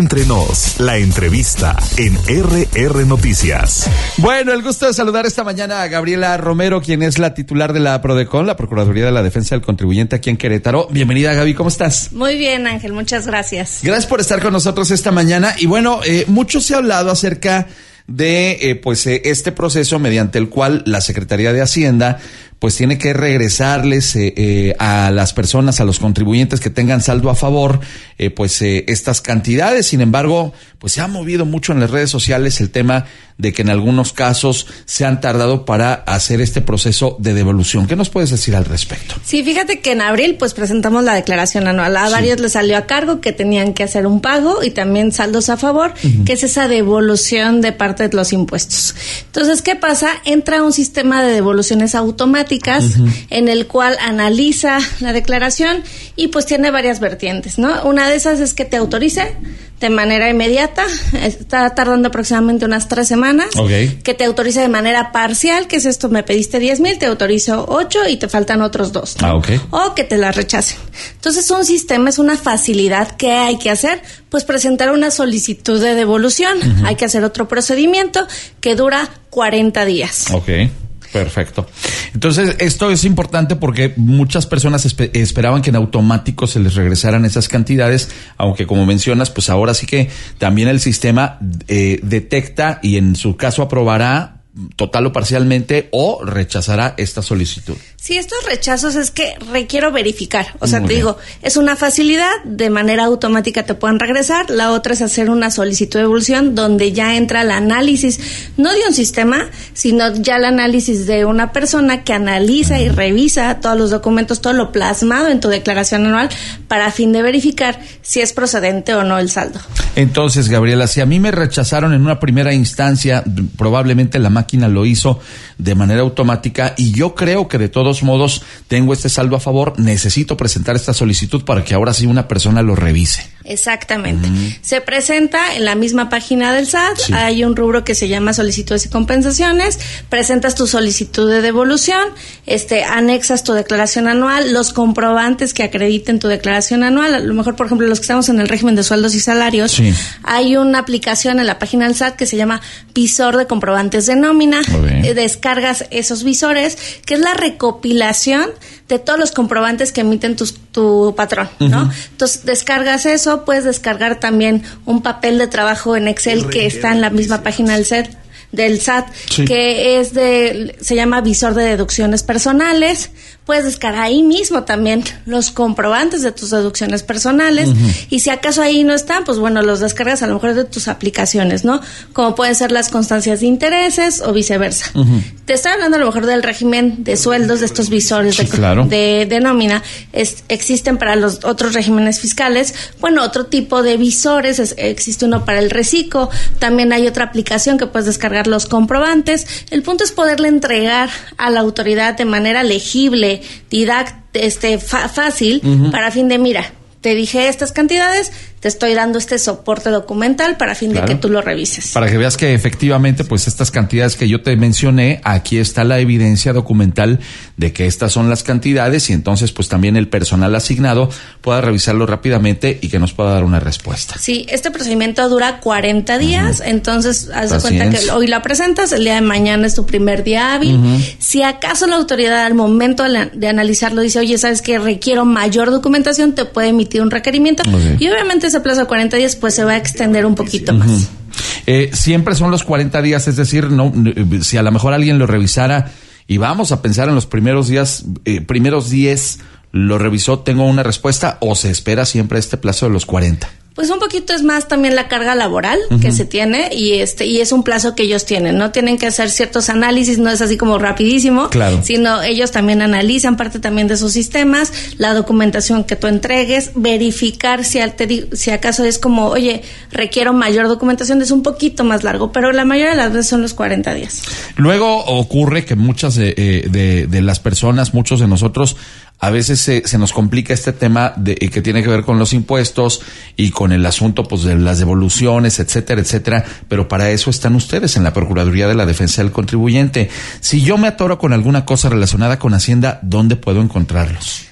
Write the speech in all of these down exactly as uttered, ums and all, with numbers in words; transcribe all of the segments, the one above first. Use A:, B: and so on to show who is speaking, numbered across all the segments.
A: Entre Nos, la entrevista en R R Noticias.
B: Bueno, el gusto de saludar esta mañana a Gabriela Romero, quien es la titular de la PRODECON, la Procuraduría de la Defensa del Contribuyente aquí en Querétaro. Bienvenida, Gaby, ¿cómo estás?
C: Muy bien, Ángel, muchas gracias.
B: Gracias por estar con nosotros esta mañana. Y bueno, eh, mucho se ha hablado acerca de eh, pues eh, este proceso mediante el cual la Secretaría de Hacienda pues tiene que regresarles eh, eh, a las personas, a los contribuyentes que tengan saldo a favor, eh, pues eh, estas cantidades. Sin embargo, pues se ha movido mucho en las redes sociales el tema de que en algunos casos se han tardado para hacer este proceso de devolución. ¿Qué nos puedes decir al respecto?
C: Sí, fíjate que en abril pues presentamos la declaración anual. A sí. varios les salió a cargo que tenían que hacer un pago y también saldos a favor, uh-huh. que es esa devolución de parte de los impuestos. Entonces, ¿qué pasa? Entra un sistema de devoluciones automáticas Uh-huh. en el cual analiza la declaración y pues tiene varias vertientes, ¿no? Una de esas es que te autorice de manera inmediata, está tardando aproximadamente unas tres semanas, okay. que te autorice de manera parcial, que es esto, me pediste diez mil, te autorizo ocho y te faltan otros dos, ¿no?
B: Ah, okay.
C: O que te la rechacen. Entonces, un sistema es una facilidad. ¿Qué hay que hacer? Pues presentar una solicitud de devolución. Uh-huh. Hay que hacer otro procedimiento que dura cuarenta días.
B: Ok. Perfecto. Entonces, esto es importante porque muchas personas espe- esperaban que en automático se les regresaran esas cantidades, aunque como mencionas, pues ahora sí que también el sistema eh, detecta y en su caso aprobará total o parcialmente o rechazará esta solicitud.
C: Sí, estos rechazos es que requiero verificar, o sea,
B: Muy
C: te
B: bien.
C: digo, es una facilidad, de manera automática te pueden regresar. La otra es hacer una solicitud de devolución donde ya entra el análisis, no de un sistema, sino ya el análisis de una persona que analiza y revisa todos los documentos, todo lo plasmado en tu declaración anual para fin de verificar si es procedente o no el saldo.
B: Entonces, Gabriela, si a mí me rechazaron en una primera instancia, probablemente la máquina lo hizo de manera automática y yo creo que de todos modos tengo este saldo a favor, necesito presentar esta solicitud para que ahora sí una persona lo revise.
C: Exactamente. Uh-huh. Se presenta en la misma página del S A T, sí. hay un rubro que se llama solicitudes y compensaciones, presentas tu solicitud de devolución, este, anexas tu declaración anual, los comprobantes que acrediten tu declaración anual, a lo mejor, por ejemplo, los que estamos en el régimen de sueldos y salarios, sí. hay una aplicación en la página del S A T que se llama Visor de Comprobantes de Nómina, eh, descargas esos visores, que es la recopilación de todos los comprobantes que emiten tus, tu patrón, ¿no? Uh-huh. Entonces, descargas eso, puedes descargar también un papel de trabajo en Excel que está en la misma página del S A T, del S A T, sí. que es de, se llama Visor de Deducciones Personales. Puedes descargar ahí mismo también los comprobantes de tus deducciones personales, uh-huh. y si acaso ahí no están, pues bueno, los descargas a lo mejor de tus aplicaciones, ¿no? Como pueden ser las constancias de intereses o viceversa. Uh-huh. Te estoy hablando a lo mejor del régimen de sueldos de estos visores sí, de, claro. de, de nómina. Es, existen para los otros regímenes fiscales, bueno, otro tipo de visores, es, existe uno para el Recico, también hay otra aplicación que puedes descargar los comprobantes. El punto es poderle entregar a la autoridad de manera legible, didact, este, fa- fácil, uh-huh. para fin de, mira, te dije estas cantidades, te estoy dando este soporte documental para fin claro. de que tú lo revises. Para
B: que veas que efectivamente, pues estas cantidades que yo te mencioné, aquí está la evidencia documental de que estas son las cantidades y entonces pues también el personal asignado pueda revisarlo rápidamente y que nos pueda dar una respuesta.
C: Sí, este procedimiento dura cuarenta días, uh-huh. entonces haz de cuenta que hoy la presentas, el día de mañana es tu primer día hábil. Uh-huh. Si acaso la autoridad al momento de analizarlo dice, oye, ¿sabes qué? Requiero mayor documentación, te puede emitir un requerimiento, okay. y obviamente ese plazo de cuarenta días pues se va a extender un poquito uh-huh. más.
B: Eh, siempre son los cuarenta días, es decir, no, si a lo mejor alguien lo revisara y vamos a pensar en los primeros días, eh, primeros diez lo revisó, tengo una respuesta, o se espera siempre este plazo de los cuarenta.
C: Pues un poquito es más también la carga laboral uh-huh. que se tiene y este y es un plazo que ellos tienen, no tienen que hacer ciertos análisis, no es así como rapidísimo,
B: claro.
C: sino ellos también analizan parte también de sus sistemas, la documentación que tú entregues, verificar si al te, si acaso es como, oye, requiero mayor documentación, es un poquito más largo, pero la mayoría de las veces son los cuarenta días.
B: Luego ocurre que muchas de, de, de las personas, muchos de nosotros, a veces se, se nos complica este tema de, que tiene que ver con los impuestos y con el asunto pues de las devoluciones, etcétera, etcétera, pero para eso están ustedes en la Procuraduría de la Defensa del Contribuyente. Si yo me atoro con alguna cosa relacionada con Hacienda, ¿dónde puedo encontrarlos?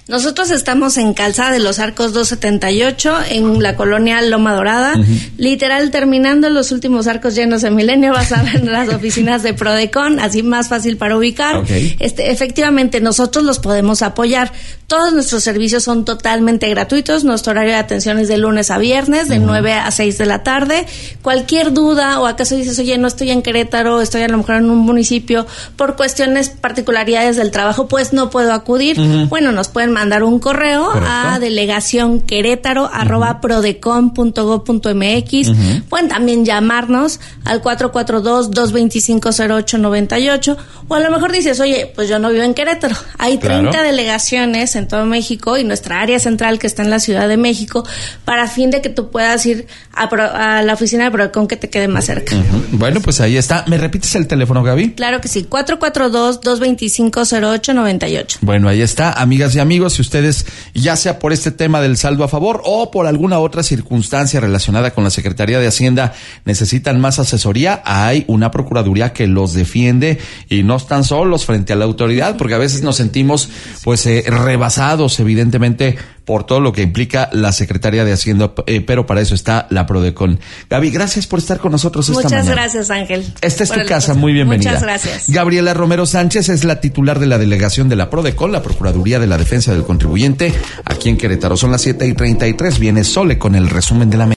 C: Nosotros estamos en Calzada de los Arcos doscientos setenta y ocho, en la colonia Loma Dorada. Uh-huh. Literal, terminando los últimos arcos llenos de Milenio, vas a ver las oficinas de Prodecon, así más fácil para ubicar. Okay. Este, efectivamente, nosotros los podemos apoyar. Todos nuestros servicios son totalmente gratuitos. Nuestro horario de atención es de lunes a viernes, de uh-huh. nueve a seis de la tarde. Cualquier duda, o acaso dices, oye, no estoy en Querétaro, estoy a lo mejor en un municipio, por cuestiones particularidades del trabajo, pues no puedo acudir. Uh-huh. Bueno, nos pueden mandar un correo Correcto. a delegación querétaro uh-huh. arroba prodecon punto gob punto mx. Uh-huh. Pueden también llamarnos al cuatro cuatro dos, dos dos cinco, cero ocho nueve ocho, o a lo mejor dices, oye, pues yo no vivo en Querétaro. Hay treinta claro. delegaciones en todo México y nuestra área central que está en la Ciudad de México, para fin de que tú puedas ir a, Pro, a la oficina de Prodecon que te quede más cerca.
B: Uh-huh. Bueno, pues ahí está. ¿Me repites el teléfono, Gaby?
C: Claro que sí, cuatro cuatro dos, dos dos cinco, cero ocho nueve ocho.
B: Bueno, ahí está, amigas y amigos, si ustedes, ya sea por este tema del saldo a favor o por alguna otra circunstancia relacionada con la Secretaría de Hacienda, necesitan más asesoría, hay una procuraduría que los defiende y no están solos frente a la autoridad, porque a veces nos sentimos pues eh, rebasados, evidentemente, por todo lo que implica la Secretaría de Hacienda, eh, pero para eso está la Prodecon. Gaby, gracias por estar con nosotros esta
C: Muchas
B: mañana.
C: Muchas gracias, Ángel.
B: Esta es tu casa, muy bienvenida.
C: Muchas gracias.
B: Gabriela Romero Sánchez es la titular de la delegación de la Prodecon, la Procuraduría de la Defensa del Contribuyente, aquí en Querétaro. Son las siete y treinta y tres, viene Sole con el resumen de la